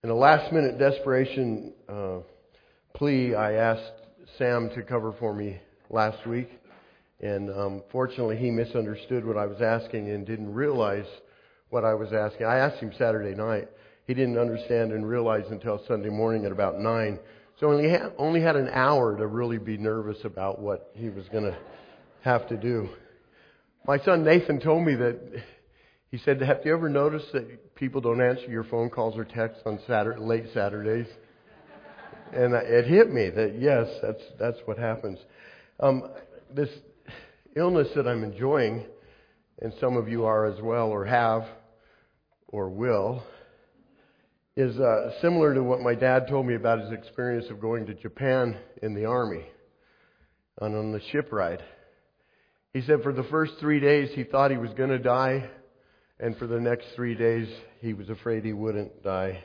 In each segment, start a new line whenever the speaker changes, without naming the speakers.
In a last-minute desperation plea, I asked Sam to cover for me last week, and fortunately he misunderstood what I was asking and didn't realize what I was asking. I asked him Saturday night. He didn't understand and realize until Sunday morning at about 9. So only had an hour to really be nervous about what he was going to have to do. My son Nathan told me that he said, "Have you ever noticed that people don't answer your phone calls or texts on late Saturdays?" And it hit me that yes, that's what happens. This illness that I'm enjoying, and some of you are as well, or have, or will, is similar to what my dad told me about his experience of going to Japan in the Army on the ship ride. He said for the first 3 days he thought he was going to die, and for the next 3 days he was afraid he wouldn't die.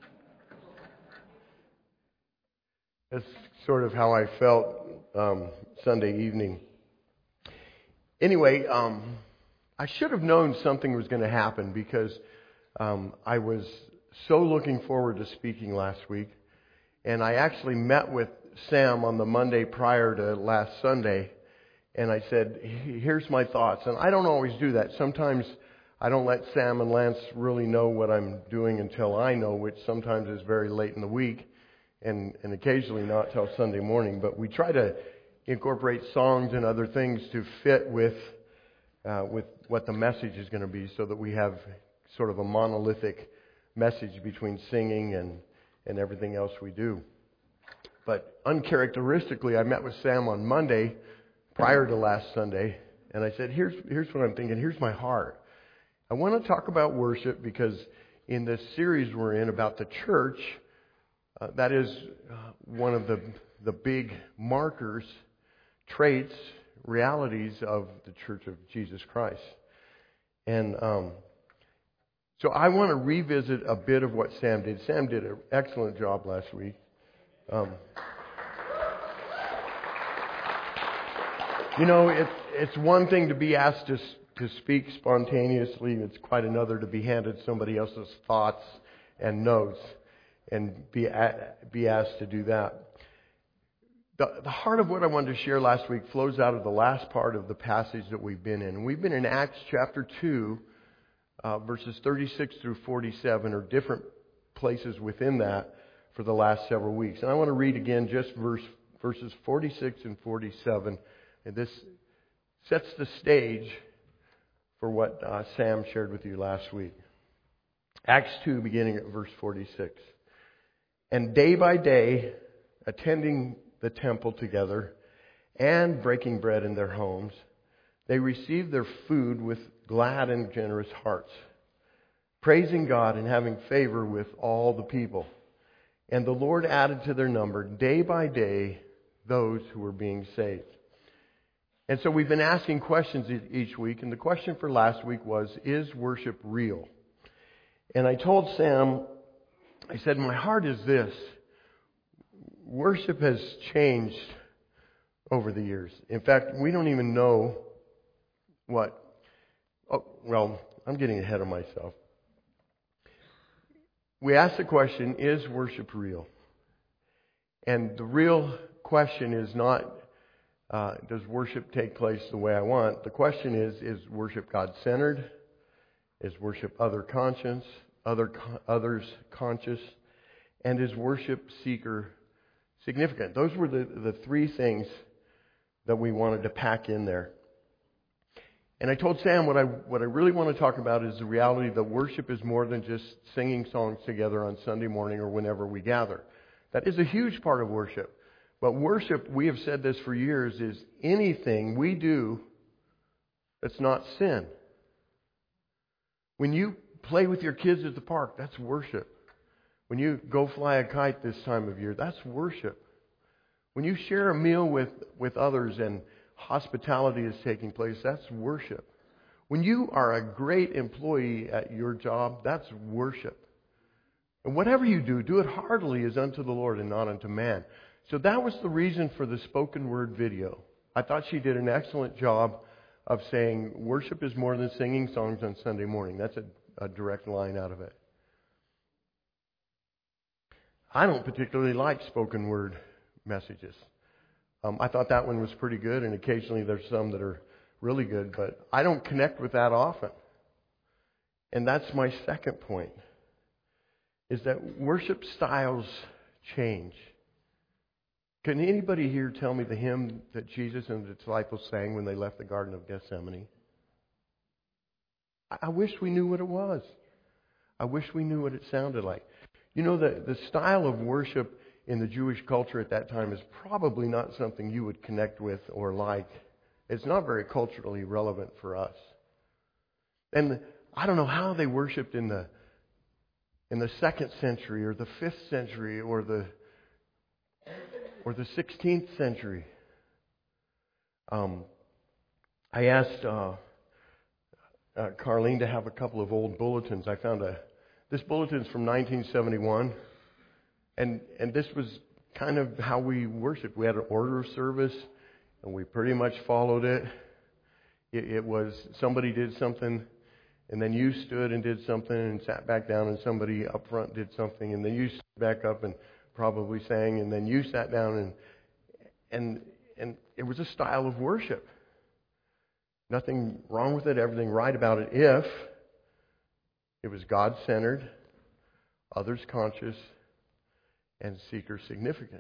That's sort of how I felt Sunday evening. Anyway, I should have known something was going to happen because I was so looking forward to speaking last week. And I actually met with Sam on the Monday prior to last Sunday. And I said, here's my thoughts. And I don't always do that. Sometimes I don't let Sam and Lance really know what I'm doing until I know, which sometimes is very late in the week. And occasionally not till Sunday morning. But we try to incorporate songs and other things to fit with what the message is going to be, so that we have sort of a monolithic message between singing and everything else we do. But uncharacteristically, I met with Sam on Monday prior to last Sunday, and I said, here's what I'm thinking. Here's my heart. I want to talk about worship because in this series we're in about the church, that is one of the big markers, traits, realities of the Church of Jesus Christ. And so I want to revisit a bit of what Sam did. Sam did an excellent job last week. It's one thing to be asked to speak spontaneously. It's quite another to be handed somebody else's thoughts and notes and be asked to do that. The heart of what I wanted to share last week flows out of the last part of the passage that we've been in. We've been in Acts chapter 2, verses 36 through 47, or different places within that for the last several weeks. And I want to read again just verses 46 and 47. And this sets the stage for what Sam shared with you last week. Acts 2, beginning at verse 46. And day by day, attending the temple together and breaking bread in their homes, they received their food with glad and generous hearts, praising God and having favor with all the people. And the Lord added to their number day by day those who were being saved. And so we've been asking questions each week, and the question for last week was, is worship real? And I told Sam, I said, my heart is this. Worship has changed over the years. In fact, we don't even know I'm getting ahead of myself. We asked the question, is worship real? And the real question is not, does worship take place the way I want? The question is worship God-centered? Is worship others conscious? And is worship seeker significant? Those were the three things that we wanted to pack in there. And I told Sam what I really want to talk about is the reality that worship is more than just singing songs together on Sunday morning or whenever we gather. That is a huge part of worship. But worship, we have said this for years, is anything we do that's not sin. When you play with your kids at the park, that's worship. When you go fly a kite this time of year, that's worship. When you share a meal with others and hospitality is taking place, that's worship. When you are a great employee at your job, that's worship. And whatever you do, do it heartily as unto the Lord and not unto man. So that was the reason for the spoken word video. I thought she did an excellent job of saying worship is more than singing songs on Sunday morning. That's a direct line out of it. I don't particularly like spoken word messages. I thought that one was pretty good, and occasionally there's some that are really good, but I don't connect with that often. And that's my second point, is that worship styles change. Can anybody here tell me the hymn that Jesus and the disciples sang when they left the Garden of Gethsemane? I wish we knew what it was. I wish we knew what it sounded like. You know, the style of worship in the Jewish culture at that time is probably not something you would connect with or like. It's not very culturally relevant for us. And I don't know how they worshipped in the 2nd century or the 5th century or the 16th century. I asked Carlene to have a couple of old bulletins. I found this bulletin's from 1971, and this was kind of how we worshiped. We had an order of service, and we pretty much followed it. It was somebody did something, and then you stood and did something and sat back down, and somebody up front did something, and then you stood back up and probably sang, and then you sat down, and it was a style of worship. Nothing wrong with it, everything right about it if it was God-centered, others-conscious, and seeker-significant.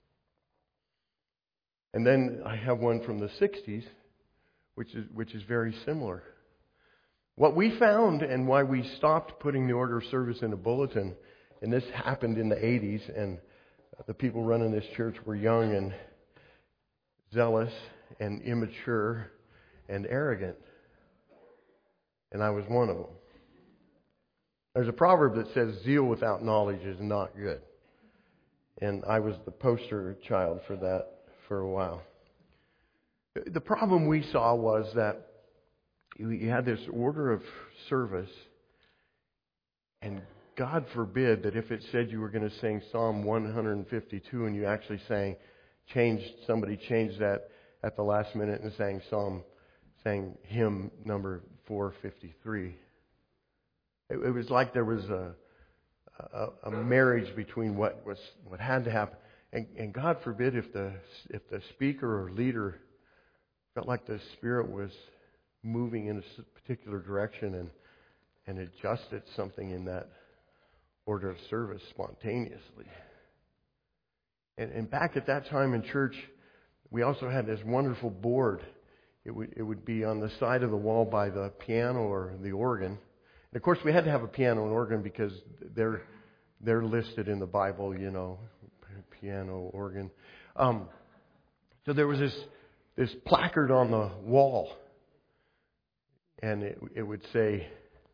And then I have one from the 60s, which is very similar. What we found and why we stopped putting the order of service in a bulletin, and this happened in the 80s, and the people running this church were young and zealous and immature and arrogant. And I was one of them. There's a proverb that says, zeal without knowledge is not good. And I was the poster child for that for a while. The problem we saw was that you had this order of service, and God forbid that if it said you were going to sing Psalm 152 and you actually somebody changed that at the last minute and sang hymn number 453. It was like there was a marriage between what had to happen, and God forbid if the speaker or leader felt like the Spirit was moving in a particular direction and adjusted something in that order of service spontaneously. And back at that time in church, we also had this wonderful board. It would be on the side of the wall by the piano or the organ. And of course, we had to have a piano and organ because they're listed in the Bible, piano, organ. So there was this placard on the wall, and it would say,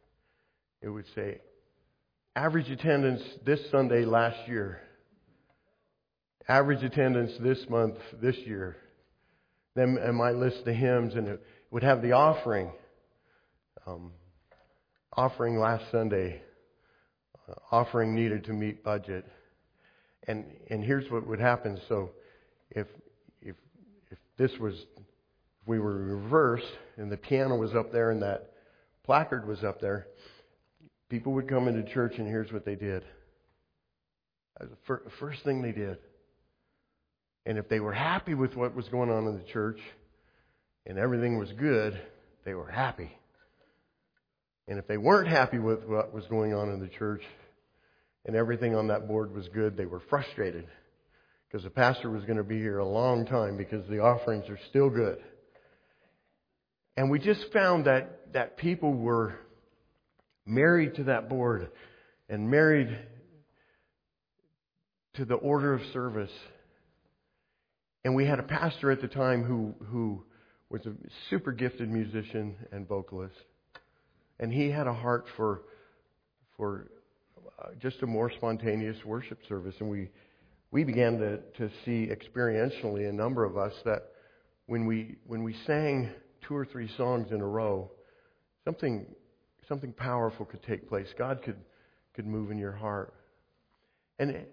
average attendance this Sunday last year, average attendance this month this year. Then it might list the hymns, and it would have the offering. Offering last Sunday, offering needed to meet budget, and here's what would happen. So, if we were reversed, and the piano was up there, and that placard was up there, people would come into church, and here's what they did. That was the first thing they did. And if they were happy with what was going on in the church, and everything was good, they were happy. And if they weren't happy with what was going on in the church and everything on that board was good, they were frustrated because the pastor was going to be here a long time because the offerings are still good. And we just found that people were married to that board and married to the order of service. And we had a pastor at the time who was a super gifted musician and vocalist. And he had a heart for just a more spontaneous worship service. And we began to see experientially, a number of us, that when we sang 2 or 3 songs in a row, something powerful could take place. God could move in your heart. And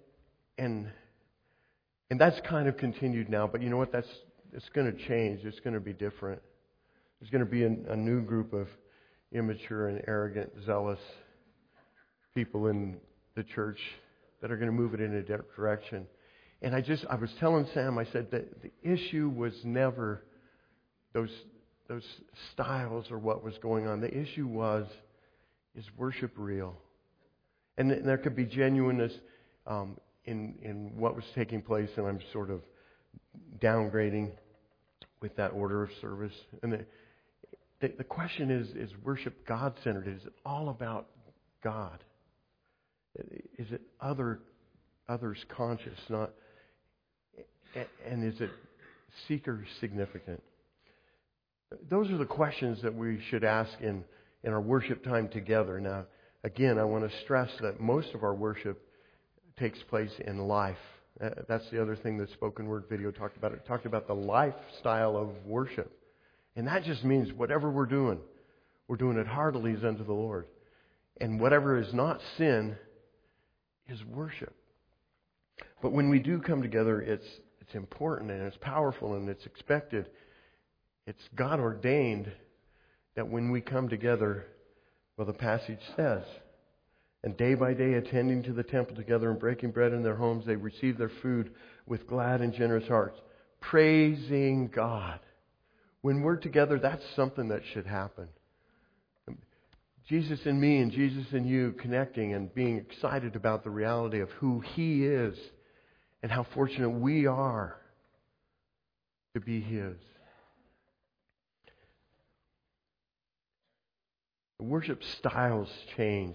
that's kind of continued now. But you know what? It's going to change. It's going to be different. There's going to be a new group of immature and arrogant, zealous people in the church that are going to move it in a different direction. And I was telling Sam, I said that the issue was never those styles or what was going on. The issue was, is worship real? And there could be genuineness in what was taking place, and I'm sort of downgrading with that order of service. And the question is worship God-centered? Is it all about God? Is it others conscious? Not, and is it seeker significant? Those are the questions that we should ask in our worship time together. Now, again, I want to stress that most of our worship takes place in life. That's the other thing the spoken word video talked about. It talked about the lifestyle of worship. And that just means whatever we're doing it heartily as unto the Lord. And whatever is not sin is worship. But when we do come together, it's important and it's powerful and it's expected. It's God ordained that when we come together, well, the passage says, and day by day attending to the temple together and breaking bread in their homes, they receive their food with glad and generous hearts, praising God. When we're together, that's something that should happen. Jesus in me and Jesus in you connecting and being excited about the reality of who He is and how fortunate we are to be His. The worship styles change.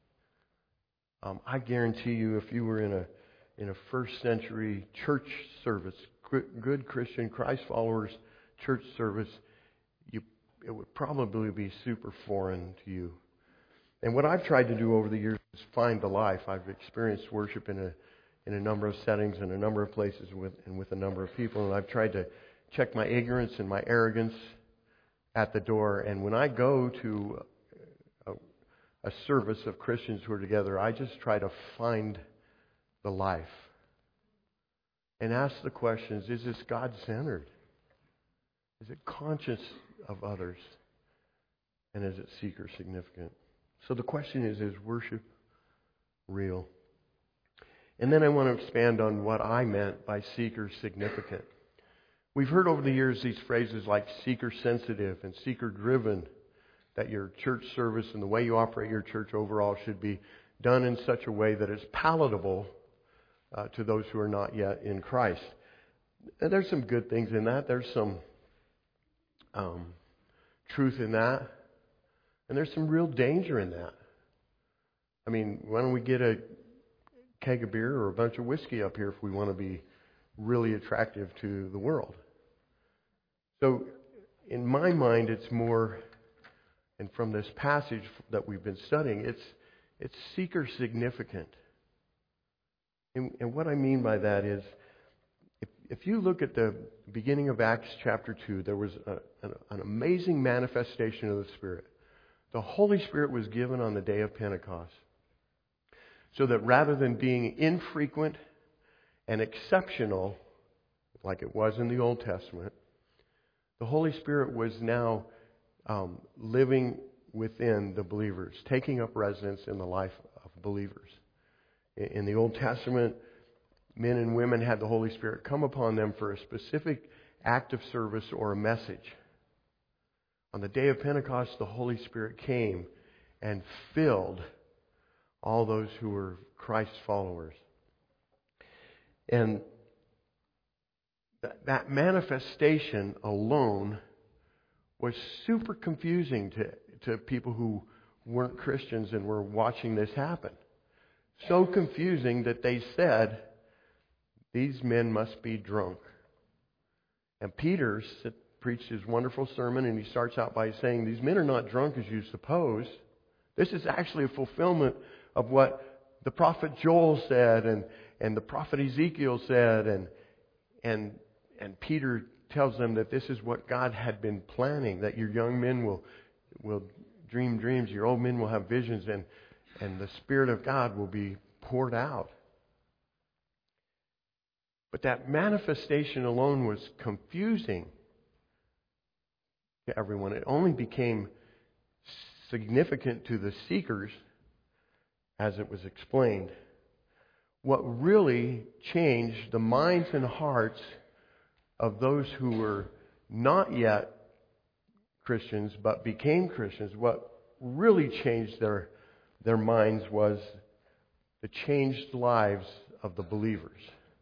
I guarantee you, if you were in a first century church service, good Christian Christ followers church service, it would probably be super foreign to you. And what I've tried to do over the years is find the life. I've experienced worship in a number of settings, in a number of places, with a number of people, and I've tried to check my ignorance and my arrogance at the door. And when I go to a service of Christians who are together, I just try to find the life and ask the questions: is this God-centered? Is it conscious of others? And is it seeker significant? So the question is worship real? And then I want to expand on what I meant by seeker significant. We've heard over the years these phrases like seeker sensitive and seeker driven, that your church service and the way you operate your church overall should be done in such a way that it's palatable to those who are not yet in Christ. And there's some good things in that. There's some truth in that. And there's some real danger in that. I mean, why don't we get a keg of beer or a bunch of whiskey up here if we want to be really attractive to the world? So, in my mind, it's more, and from this passage that we've been studying, it's seeker significant. And what I mean by that is, if you look at the beginning of Acts chapter 2, there was an amazing manifestation of the Spirit. The Holy Spirit was given on the day of Pentecost. So that rather than being infrequent and exceptional, like it was in the Old Testament, the Holy Spirit was now living within the believers, taking up residence in the life of believers. In the Old Testament, men and women had the Holy Spirit come upon them for a specific act of service or a message. On the day of Pentecost, the Holy Spirit came and filled all those who were Christ's followers. And that manifestation alone was super confusing to people who weren't Christians and were watching this happen. So confusing that they said, these men must be drunk. And Peter preached his wonderful sermon, and he starts out by saying, these men are not drunk as you suppose. This is actually a fulfillment of what the prophet Joel said and the prophet Ezekiel said. And Peter tells them that this is what God had been planning, that your young men will dream dreams, your old men will have visions, and the Spirit of God will be poured out. But that manifestation alone was confusing to everyone. It only became significant to the seekers as it was explained. what really changed the minds and hearts of those who were not yet Christians but became Christians, what really changed their minds was the changed lives of the believers.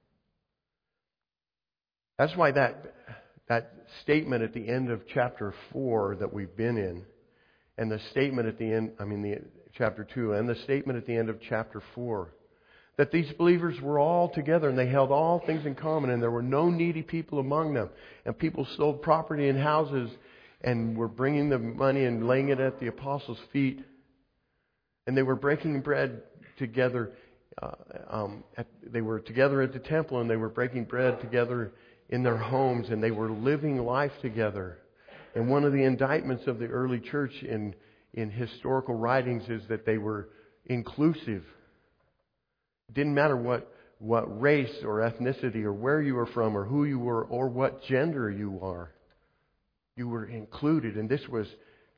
That's why that statement at the end of chapter 4 that we've been in, and the statement at the end, chapter 2, and the statement at the end of chapter 4, that these believers were all together and they held all things in common, and there were no needy people among them. And people sold property and houses and were bringing the money and laying it at the apostles' feet. And they were breaking bread together. They were together at the temple, and they were breaking bread together in their homes, and they were living life together. And one of the indictments of the early church in historical writings is that they were inclusive. It didn't matter what race or ethnicity or where you were from or who you were or what gender you are. You were included, and this was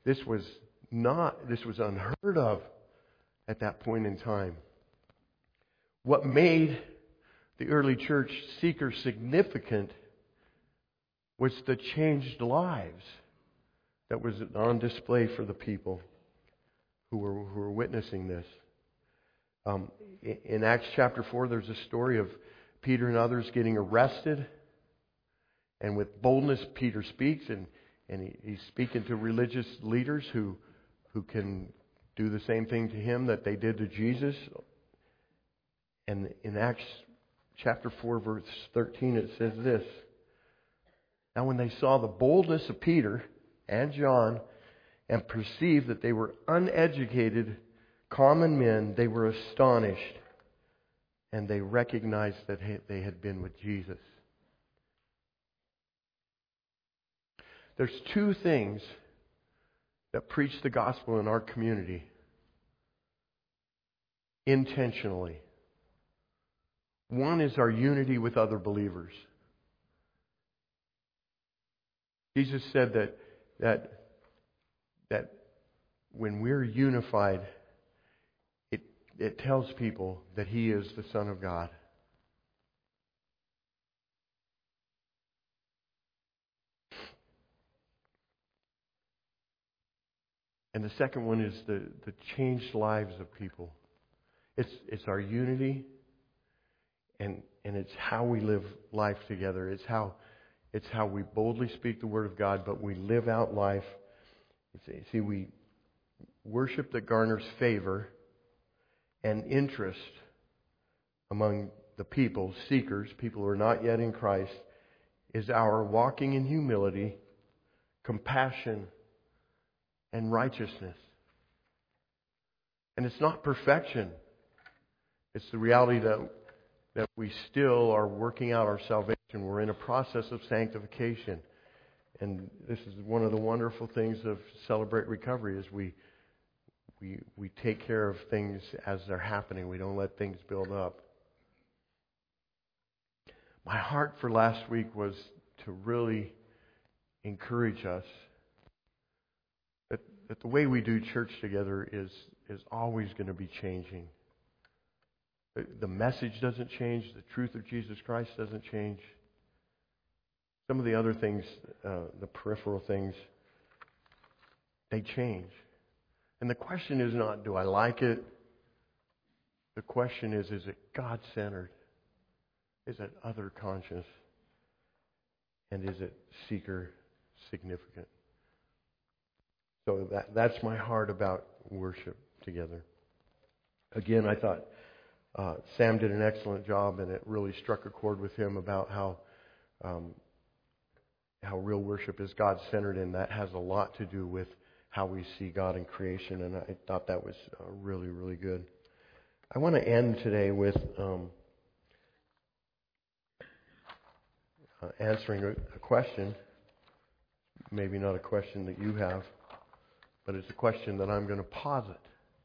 unheard of at that point in time. What made the early church seeker significant was the changed lives that was on display for the people who were witnessing this. In Acts chapter 4, there's a story of Peter and others getting arrested. And with boldness, Peter speaks, and he's speaking to religious leaders who can do the same thing to him that they did to Jesus. And in Acts chapter 4, verse 13, it says this: "Now when they saw the boldness of Peter and John and perceived that they were uneducated, common men, they were astonished, and they recognized that they had been with Jesus." There's two things that preach the gospel in our community intentionally. One is our unity with other believers. Jesus said that when we're unified, it tells people that He is the Son of God. And the second one is the changed lives of people. It's our unity, and it's how we live life together. It's how we boldly speak the Word of God, but we live out life. See, we worship that garners favor and interest among the people, seekers, people who are not yet in Christ, is our walking in humility, compassion, and righteousness. And it's not perfection. It's the reality that we still are working out our salvation. We're in a process of sanctification. And this is one of the wonderful things of Celebrate Recovery, is we take care of things as they're happening. We don't let things build up. My heart for last week was to really encourage us that the way we do church together is always going to be changing. The message doesn't change. The truth of Jesus Christ doesn't change. Some of the other things, the peripheral things, they change. And the question is not, do I like it? The question is it God-centered? Is it other-conscious? And is it seeker-significant? So that's my heart about worship together. Again, I thought Sam did an excellent job, and it really struck a chord with him about how real worship is God-centered, and that has a lot to do with how we see God in creation, and I thought that was really, really good. I want to end today with answering a question, maybe not a question that you have, but it's a question that I'm going to posit.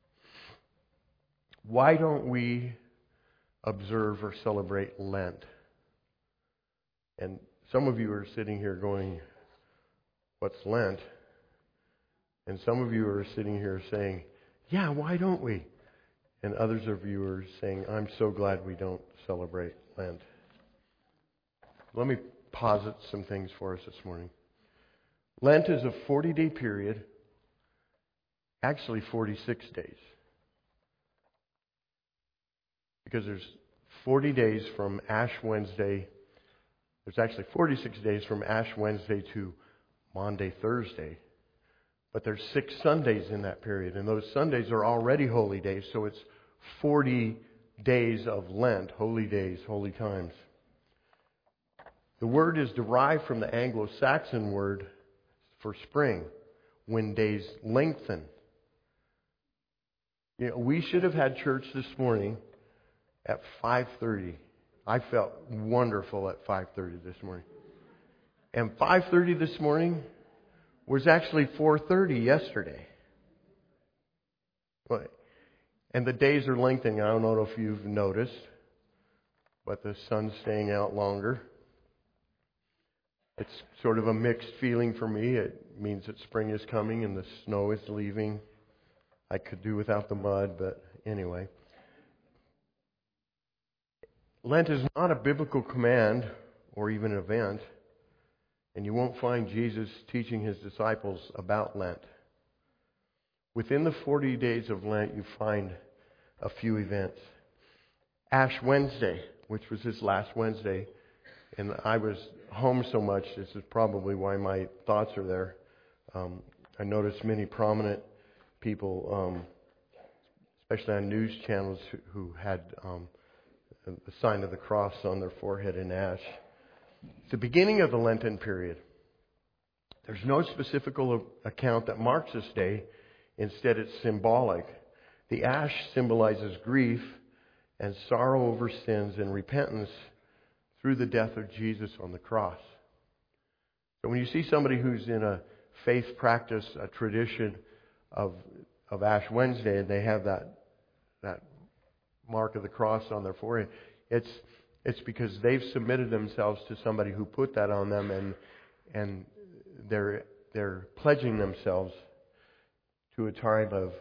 Why don't we observe or celebrate Lent? And some of you are sitting here going, what's Lent? And some of you are sitting here saying, yeah, why don't we? And others of you are saying, I'm so glad we don't celebrate Lent. Let me posit some things for us this morning. Lent is a 40-day period, actually 46 days. Because there's 40 days from Ash Wednesday. There's actually 46 days from Ash Wednesday to Maundy Thursday. But there's 6 Sundays in that period. And those Sundays are already holy days. So it's 40 days of Lent, holy days, holy times. The word is derived from the Anglo-Saxon word for spring, when days lengthen. You know, we should have had church this morning at 5:30. I felt wonderful at 5:30 this morning. And 5:30 this morning was actually 4:30 yesterday. And the days are lengthening. I don't know if you've noticed, but the sun's staying out longer. It's sort of a mixed feeling for me. It means that spring is coming and the snow is leaving. I could do without the mud, but anyway. Lent is not a biblical command or even an event, and you won't find Jesus teaching his disciples about Lent. Within the 40 days of Lent, you find a few events. Ash Wednesday, which was this last Wednesday, and I was home so much, this is probably why my thoughts are there. I noticed many prominent people, especially on news channels, who had the sign of the cross on their forehead in ash. It's the beginning of the Lenten period. There's no specific account that marks this day. Instead, it's symbolic. The ash symbolizes grief and sorrow over sins and repentance through the death of Jesus on the cross. So when you see somebody who's in a faith practice, a tradition of Ash Wednesday, and they have that mark of the cross on their forehead, it's because they've submitted themselves to somebody who put that on them, and they're pledging themselves to a time of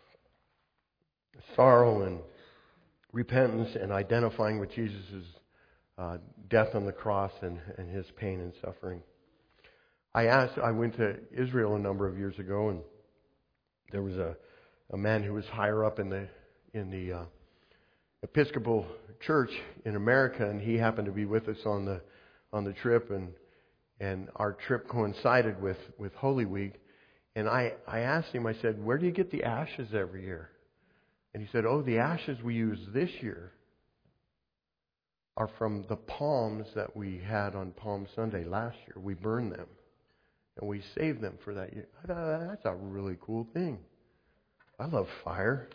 sorrow and repentance and identifying with Jesus' death on the cross and his pain and suffering. I went to Israel a number of years ago, and there was a man who was higher up in the Episcopal Church in America, and he happened to be with us on the trip, and our trip coincided with Holy Week. And I asked him, I said, where do you get the ashes every year? And he said, the ashes we use this year are from the palms that we had on Palm Sunday last year. We burned them, and we saved them for that year. I thought, that's a really cool thing. I love fire.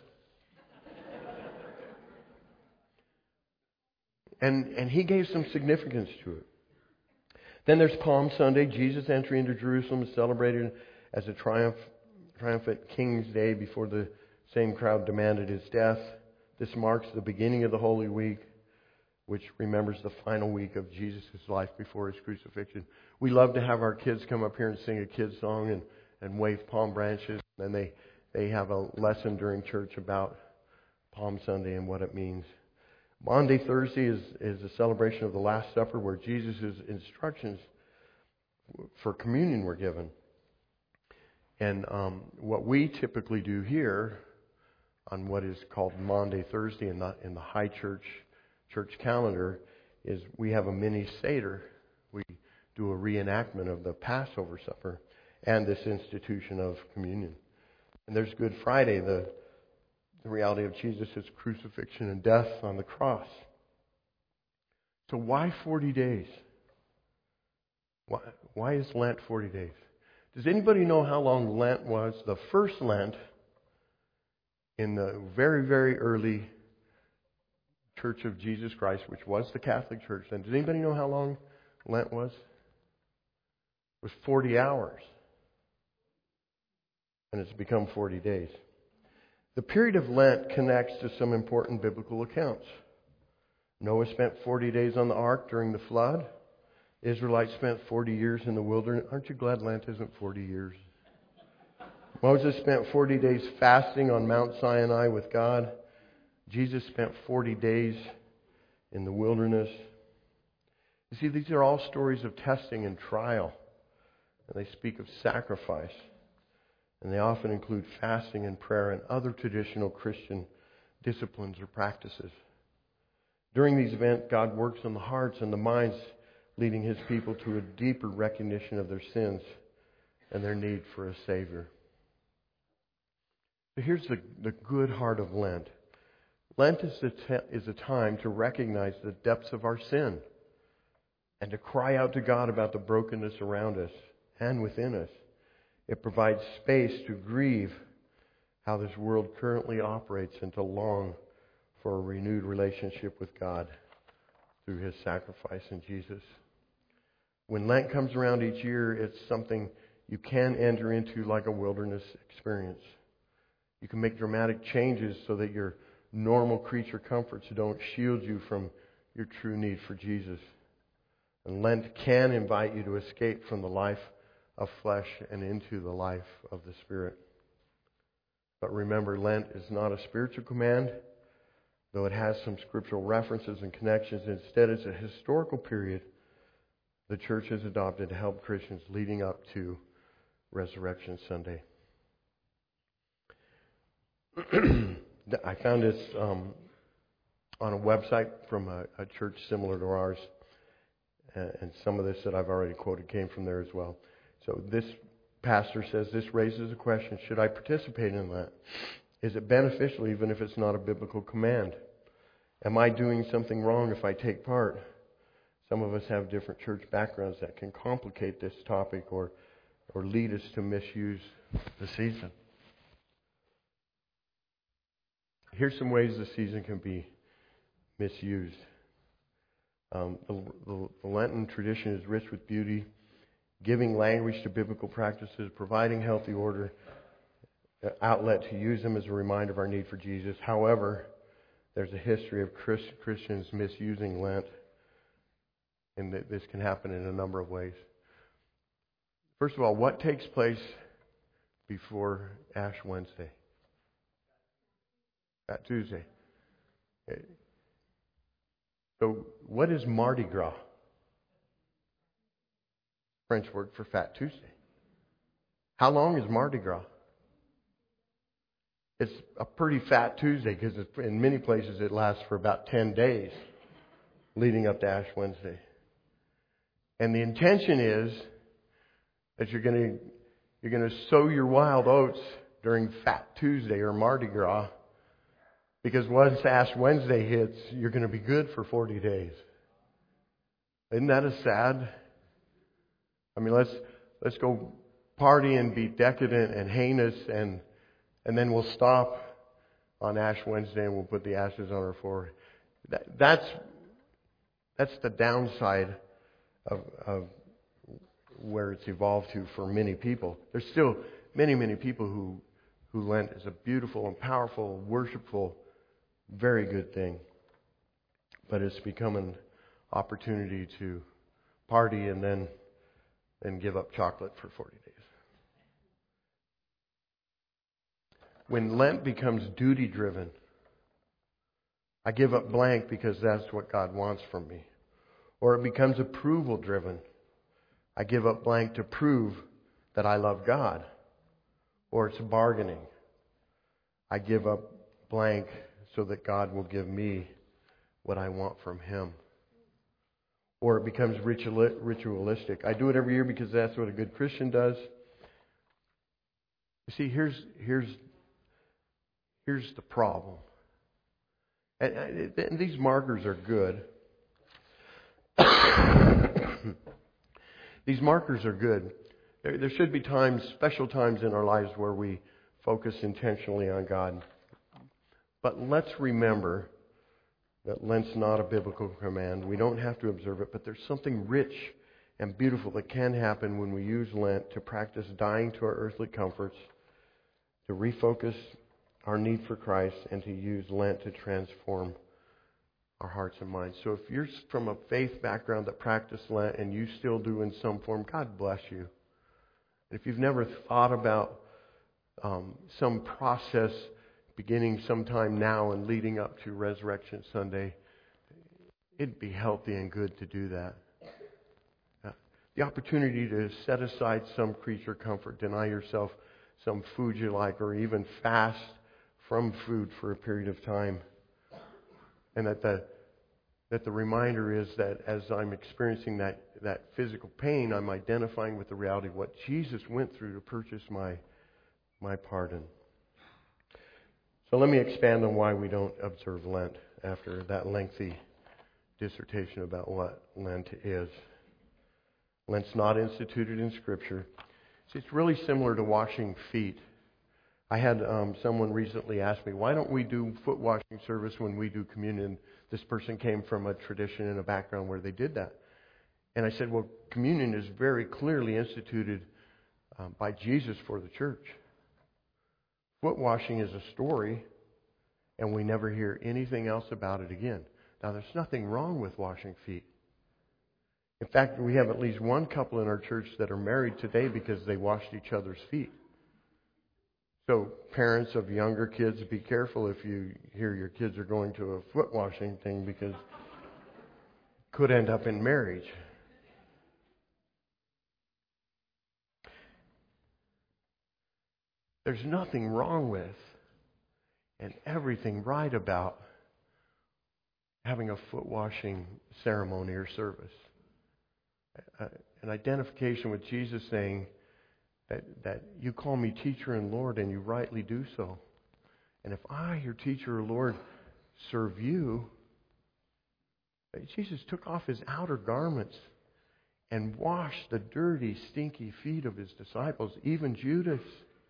And he gave some significance to it. Then there's Palm Sunday. Jesus' entry into Jerusalem is celebrated as a triumphant King's Day before the same crowd demanded his death. This marks the beginning of the Holy Week, which remembers the final week of Jesus' life before his crucifixion. We love to have our kids come up here and sing a kid's song and wave palm branches. And they have a lesson during church about Palm Sunday and what it means. Maundy Thursday is a celebration of the Last Supper, where Jesus' instructions for communion were given. And what we typically do here on what is called Maundy Thursday in the high church calendar is we have a mini Seder. We do a reenactment of the Passover supper and this institution of communion. And there's Good Friday, the reality of Jesus' crucifixion and death on the cross. So why 40 days? Why is Lent 40 days? Does anybody know how long Lent was? The first Lent in the very, very early Church of Jesus Christ, which was the Catholic Church then. Does anybody know how long Lent was? It was 40 hours. And it's become 40 days. The period of Lent connects to some important biblical accounts. Noah spent 40 days on the ark during the flood. Israelites spent 40 years in the wilderness. Aren't you glad Lent isn't 40 years? Moses spent 40 days fasting on Mount Sinai with God. Jesus spent 40 days in the wilderness. You see, these are all stories of testing and trial. And they speak of sacrifice. And they often include fasting and prayer and other traditional Christian disciplines or practices. During these events, God works on the hearts and the minds, leading His people to a deeper recognition of their sins and their need for a Savior. So here's the good heart of Lent. Lent is a time to recognize the depths of our sin and to cry out to God about the brokenness around us and within us. It provides space to grieve how this world currently operates and to long for a renewed relationship with God through His sacrifice in Jesus. When Lent comes around each year, it's something you can enter into like a wilderness experience. You can make dramatic changes so that your normal creature comforts don't shield you from your true need for Jesus. And Lent can invite you to escape from the life of flesh and into the life of the Spirit. But remember, Lent is not a spiritual command, though it has some scriptural references and connections. Instead, it's a historical period the church has adopted to help Christians leading up to Resurrection Sunday. I found this on a website from a church similar to ours, and some of this that I've already quoted came from there as well. So this pastor says, this raises a question: should I participate in that? Is it beneficial even if it's not a biblical command? Am I doing something wrong if I take part? Some of us have different church backgrounds that can complicate this topic or lead us to misuse the season. Here's some ways the season can be misused. The Lenten tradition is rich with beauty, giving language to biblical practices, providing healthy order, outlet to use them as a reminder of our need for Jesus. However, there's a history of Christians misusing Lent, and this can happen in a number of ways. First of all, what takes place before Ash Wednesday? Fat Tuesday. So what is Mardi Gras? French word for Fat Tuesday. How long is Mardi Gras? It's a pretty fat Tuesday because in many places it lasts for about 10 days leading up to Ash Wednesday. And the intention is that you're going to sow your wild oats during Fat Tuesday or Mardi Gras, because once Ash Wednesday hits, you're going to be good for 40 days. Isn't that a sad? I mean, let's go party and be decadent and heinous, and then we'll stop on Ash Wednesday and we'll put the ashes on our forehead. That's the downside of where it's evolved to for many people. There's still many, many people who Lent is a beautiful and powerful, worshipful, very good thing. But it's become an opportunity to party and then give up chocolate for 40 days. When Lent becomes duty-driven, I give up blank because that's what God wants from me. Or it becomes approval-driven. I give up blank to prove that I love God. Or it's bargaining. I give up blank so that God will give me what I want from Him. Or it becomes ritualistic. I do it every year because that's what a good Christian does. You see, here's the problem. And these markers are good. These markers are good. There should be times, special times in our lives where we focus intentionally on God. But let's remember that Lent's not a biblical command. We don't have to observe it, but there's something rich and beautiful that can happen when we use Lent to practice dying to our earthly comforts, to refocus our need for Christ, and to use Lent to transform our hearts and minds. So if you're from a faith background that practice Lent and you still do in some form, God bless you. If you've never thought about some process beginning sometime now and leading up to Resurrection Sunday, it'd be healthy and good to do that. The opportunity to set aside some creature comfort, deny yourself some food you like, or even fast from food for a period of time. And that the reminder is that as I'm experiencing that physical pain, I'm identifying with the reality of what Jesus went through to purchase my pardon. So let me expand on why we don't observe Lent after that lengthy dissertation about what Lent is. Lent's not instituted in Scripture. It's really similar to washing feet. I had someone recently ask me, why don't we do foot washing service when we do communion? This person came from a tradition and a background where they did that. And I said, well, communion is very clearly instituted by Jesus for the church. Foot washing is a story, and we never hear anything else about it again. Now, there's nothing wrong with washing feet. In fact, we have at least one couple in our church that are married today because they washed each other's feet. So parents of younger kids, be careful if you hear your kids are going to a foot washing thing, because it could end up in marriage. There's nothing wrong with and everything right about having a foot washing ceremony or service. An identification with Jesus saying that you call me teacher and Lord, and you rightly do so. And if I, your teacher or Lord, serve you, Jesus took off his outer garments and washed the dirty, stinky feet of his disciples, even Judas.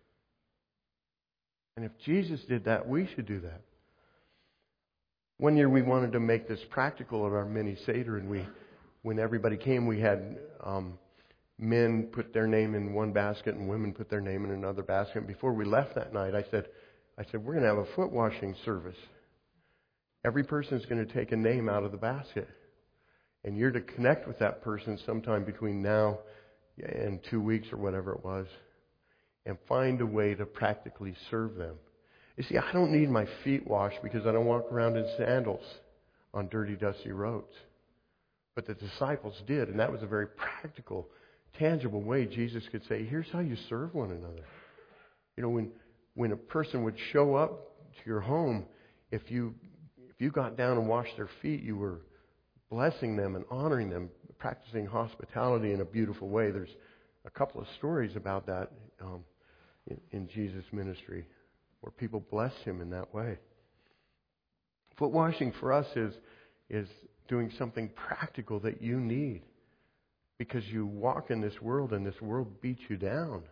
And if Jesus did that, we should do that. One year we wanted to make this practical at our mini Seder, and when everybody came, we had men put their name in one basket and women put their name in another basket. And before we left that night, I said, we're going to have a foot washing service. Every person is going to take a name out of the basket. And you're to connect with that person sometime between now and 2 weeks or whatever it was, and find a way to practically serve them. You see, I don't need my feet washed because I don't walk around in sandals on dirty, dusty roads. But the disciples did, and that was a very practical, tangible way Jesus could say, here's how you serve one another. You know, when a person would show up to your home, if you got down and washed their feet, you were blessing them and honoring them, practicing hospitality in a beautiful way. There's a couple of stories about that in Jesus' ministry, where people blessed him in that way. Foot washing for us is doing something practical that you need, because you walk in this world and this world beats you down.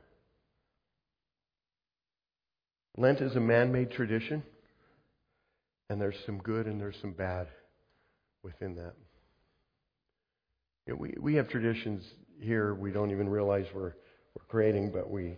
Lent is a man-made tradition, and there's some good and there's some bad within that. You know, we have traditions here we don't even realize we're creating, but we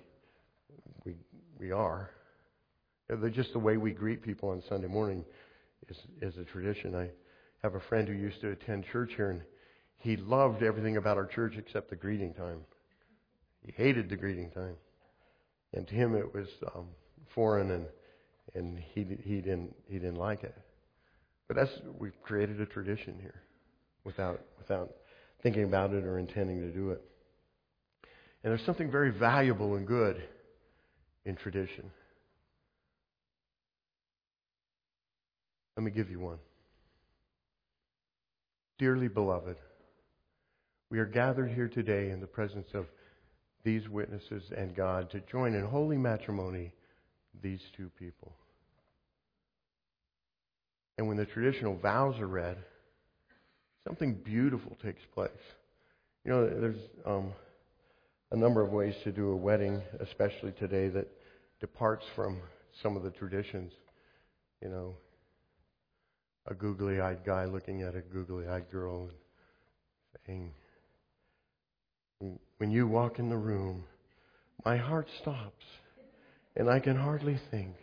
are. They're just the way we greet people on Sunday morning is a tradition. I have a friend who used to attend church here, and he loved everything about our church except the greeting time. He hated the greeting time, and to him it was foreign, and he didn't like it. But we've created a tradition here, without thinking about it or intending to do it. And there's something very valuable and good in tradition. Let me give you one. Dearly beloved, we are gathered here today in the presence of these witnesses and God to join in holy matrimony these two people. And when the traditional vows are read, something beautiful takes place. You know, there's a number of ways to do a wedding, especially today, that departs from some of the traditions. You know, a googly-eyed guy looking at a googly-eyed girl and saying, when you walk in the room, my heart stops and I can hardly think.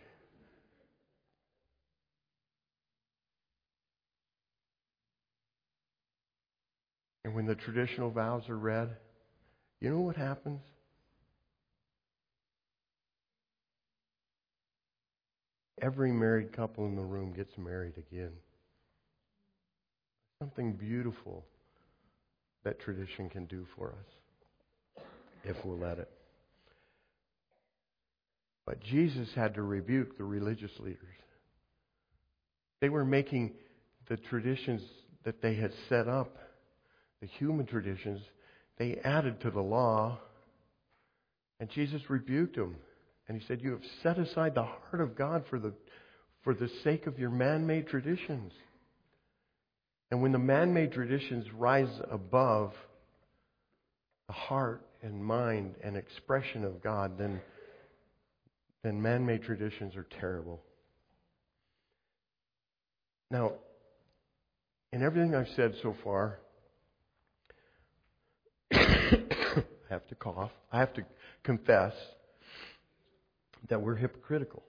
And when the traditional vows are read, you know what happens? every married couple in the room gets married again. Something beautiful that tradition can do for us, if we'll let it. But Jesus had to rebuke the religious leaders. They were making the traditions that they had set up, the human traditions, they added to the law, and Jesus rebuked them. And he said, you have set aside the heart of God for the sake of your man-made traditions. And when the man-made traditions rise above the heart and mind and expression of God, then man-made traditions are terrible. Now, in everything I've said so far, I have to cough. I have to confess that we're hypocritical.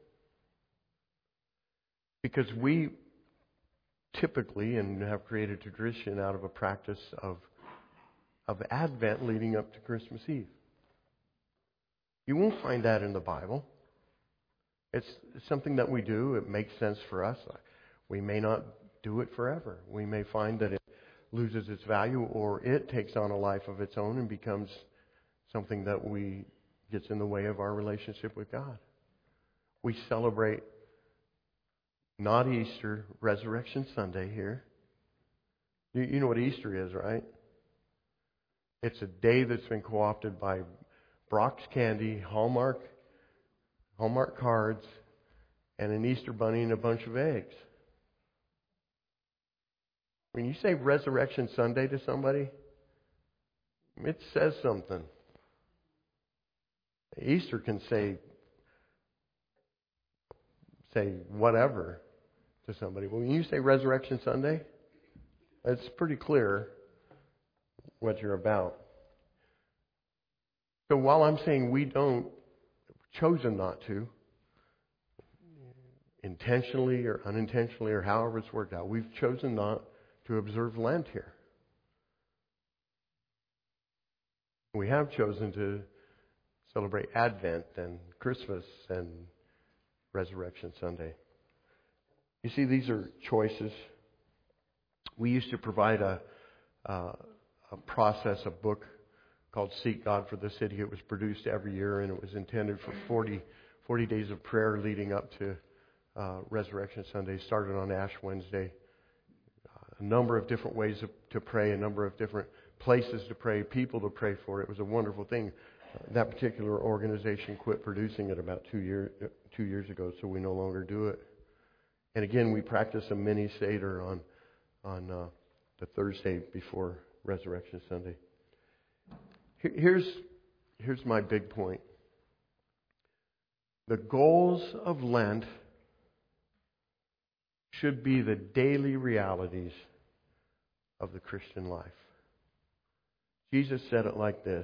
Because we typically and have created a tradition out of a practice of Advent leading up to Christmas Eve. You won't find that in the Bible. It's something that we do. It makes sense for us. We may not do it forever. We may find that it loses its value, or it takes on a life of its own and becomes something that gets in the way of our relationship with God. We celebrate not Easter, Resurrection Sunday here. You know what Easter is, right? It's a day that's been co-opted by Brock's Candy, Hallmark cards, and an Easter bunny and a bunch of eggs. When you say Resurrection Sunday to somebody, it says something. Easter can say whatever to somebody. Well, when you say Resurrection Sunday, it's pretty clear what you're about. So while I'm saying we don't, chosen not to, intentionally or unintentionally or however it's worked out, we've chosen not to observe Lent here. We have chosen to celebrate Advent and Christmas and Resurrection Sunday. You see, these are choices. We used to provide a process, a book called Seek God for the City. It was produced every year, and it was intended for 40 days of prayer leading up to Resurrection Sunday. Started on Ash Wednesday. A number of different ways to pray, a number of different places to pray, people to pray for. It was a wonderful thing. That particular organization quit producing it about 2 years ago, so we no longer do it. And again, we practice a mini Seder on the Thursday before Resurrection Sunday. Here's my big point. The goals of Lent should be the daily realities of the Christian life. Jesus said it like this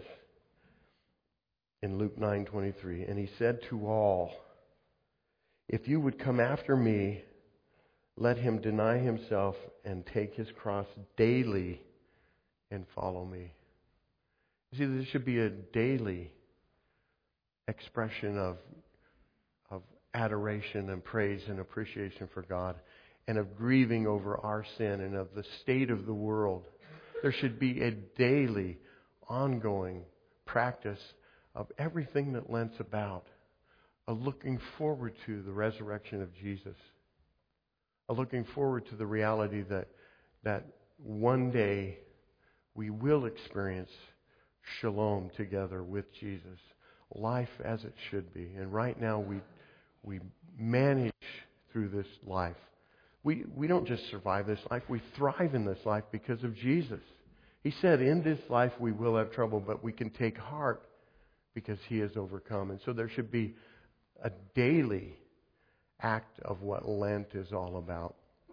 in Luke 9:23, and he said to all, if you would come after me, let him deny himself and take his cross daily and follow me. You see, this should be a daily expression of adoration and praise and appreciation for God, and of grieving over our sin and of the state of the world. There should be a daily, ongoing practice of everything that Lent's about. A looking forward to the resurrection of Jesus. A looking forward to the reality that one day we will experience shalom together with Jesus. Life as it should be. And right now we manage through this life. We don't just survive this life, we thrive in this life because of Jesus. He said, in this life we will have trouble, but we can take heart because He has overcome. And so there should be a daily act of what Lent is all about.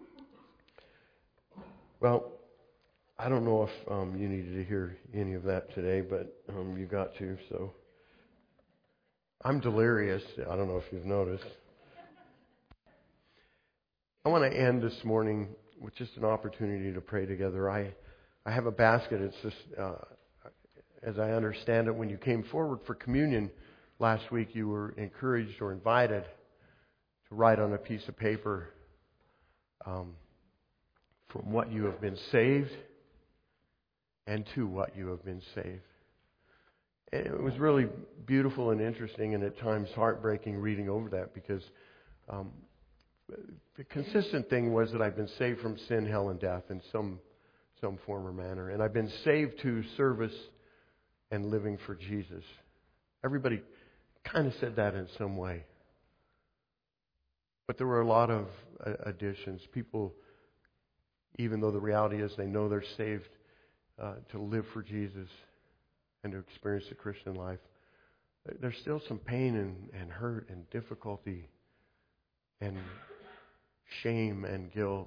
Well, I don't know if you needed to hear any of that today, but you got to, so. I'm delirious. I don't know if you've noticed. I want to end this morning with just an opportunity to pray together. I have a basket. It's just, as I understand it, when you came forward for communion last week, you were encouraged or invited to to write on a piece of paper from what you have been saved and to what you have been saved. And it was really beautiful and interesting and at times heartbreaking reading over that because the consistent thing was that I've been saved from sin, hell, and death in some form or manner. And I've been saved to service and living for Jesus. Everybody kind of said that in some way. But there were a lot of additions. People, even though the reality is they know they're saved to live for Jesus and to experience the Christian life, there's still some pain and hurt and difficulty and shame and guilt.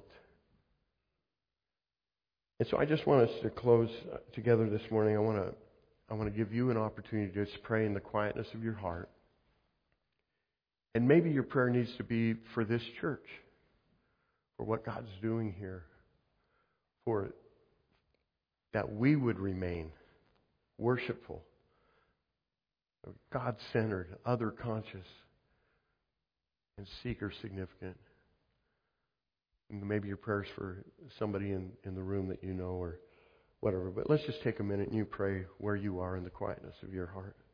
And so I just want us to close together this morning. I want to give you an opportunity to just pray in the quietness of your heart. And maybe your prayer needs to be for this church, for what God's doing here, for that we would remain worshipful, God-centered, other-conscious, and seeker-significant. And maybe your prayers for somebody in the room that you know or whatever. But let's just take a minute and you pray where you are in the quietness of your heart.